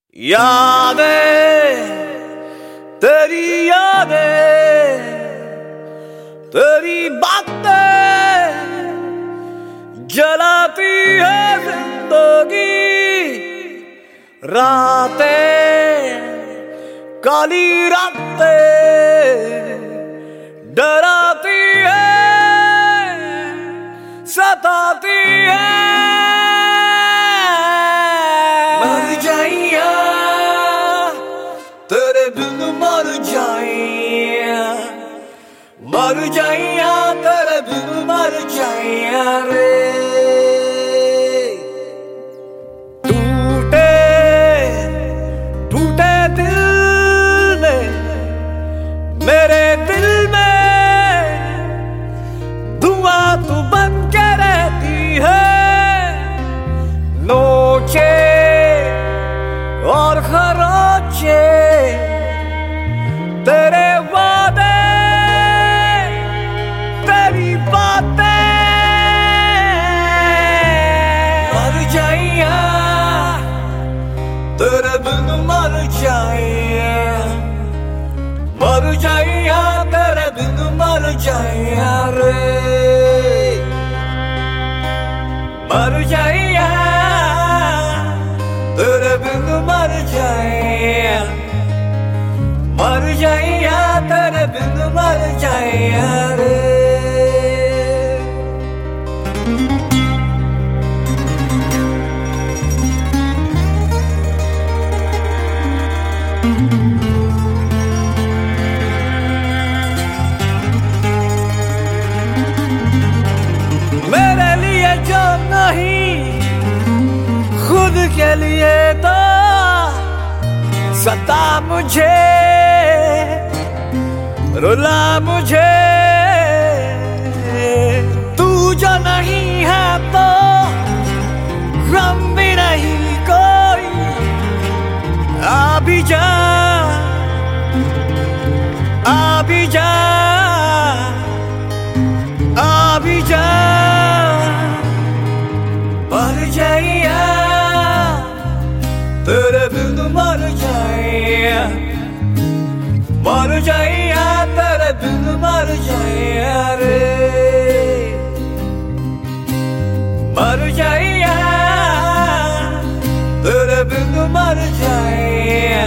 यादें तेरी यादें तेरी बातें जलाती है जिंदगी रातें काली रातें डराती है सताती है मर जाइया तेरे बिन मर जाइया तेरे बिन मर जाइया रे टूटे टूटे दिल में मेरे दिल में धुआं तू बन के रहती है नोचे और खरोचे तेरे वादे तेरी बातें मर जाइया तेरे बिन मर जाइया तेरे बिन मर जाइया रे मर जाइया तेरे बिन मर जाइया तेरे बिन मर जाइया रे मेरे लिए जो नहीं खुद के लिए तो सता मुझे रुला मुझे तू जो नहीं है तो गम भी नहीं कोई आ भी जा मर जाइया तेरे बिन मर जाइया तेरे बिन मर जाइया रे मर जाइया तेरे बिन मर जाइया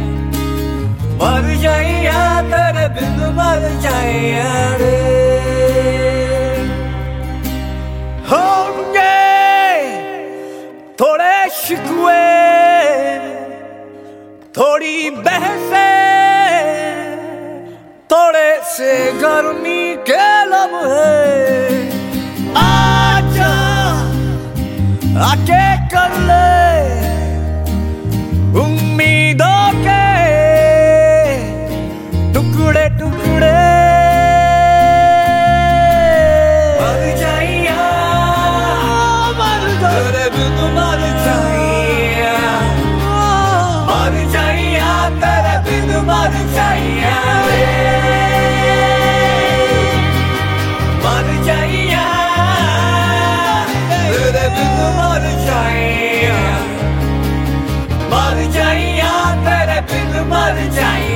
तेरे बिन मर जाइया रे होंगे थोड़े शिकवे थोड़ी बहसे थोड़े से गर्मी के लम्हे आजा आके कर ले उम्मीदों के टुकड़े टुकड़े मर जाइया तेरे बिन मर जाइया तेरे बिन मर जाइया रे मर जाइया तेरे बिन मर जाइया तेरे बिन मर जाइया